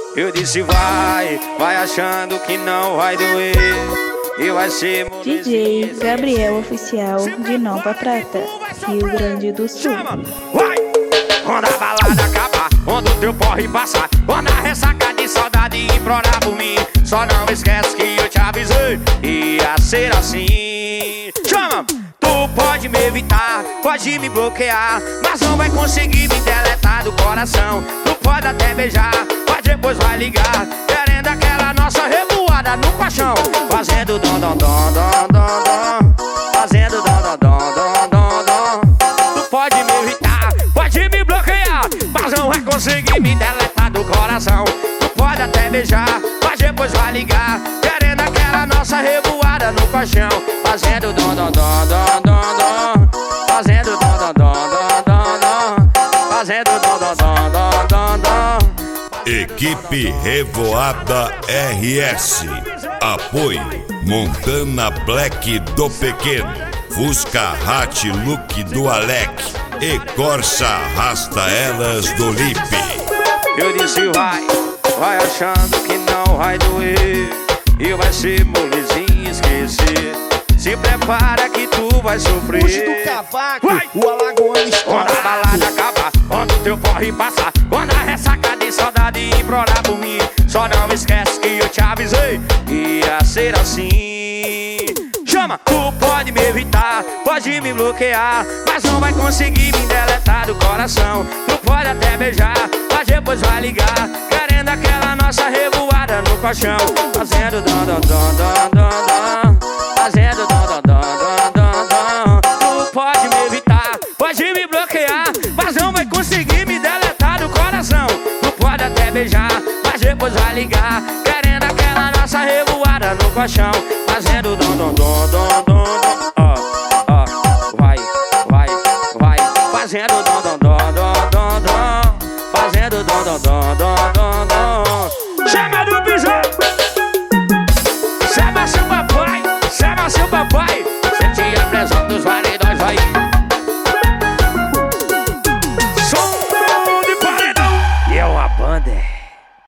Eu disse vai achando que não vai doer e vai ser DJ Gabriel Oficial de Nova Prata, Rio Grande do Sul. Vai! Quando a balada acabar, quando o teu porre passar, quando a ressaca de saudade implorar por mim, só não esquece que eu te avisei, ia ser assim. Chama! Tu pode me evitar, pode me bloquear, mas não vai conseguir me deletar do coração. Tu pode até beijar, mas depois vai ligar, querendo aquela nossa revoada no paixão. Fazendo dom dom dom dom dom dom, fazendo dom dom dom dom dom dom. Tu pode me evitar, pode me bloquear, mas não vai conseguir me deletar do coração. Tu pode até beijar, mas depois vai ligar, querendo aquela nossa revoada no paixão. Fazendo dom dom dom dom dom dom, fazendo dom dom dom dom dom dom, fazendo dom dom dom dom dom dom. Equipe Revoada RS. Apoio Montana Black do Pequeno, Fusca Hatch Look do Alec e Corsa Arrasta Elas do Lipe. Eu disse vai achando que não vai doer e vai ser molezinho esquecer. Se prepara que tu vai sofrer. Puxa do cavaco, o alagoano estoura. Quando a balada acabar, quando o teu porre passar, quando a ressaca de saudade implorar por mim, só não esquece que eu te avisei, ia ser assim. Chama! Tu pode me evitar, pode me bloquear, mas não vai conseguir me deletar do coração. Tu pode até beijar, mas depois vai ligar, querendo aquela nossa revoada no colchão. Fazendo dom dom dom dom dom dom, fazendo dom dom dom dom dom dom. Tu pode me evitar, pode me bloquear, mas não vai conseguir me deletar do coração. Tu pode até beijar, mas depois vai ligar, querendo aquela nossa revoada no colchão. Fazendo dom dom dom dom dom dom, vai, fazendo dom dom dom dom dom dom, fazendo dom dom dom dom dom dom. Chama do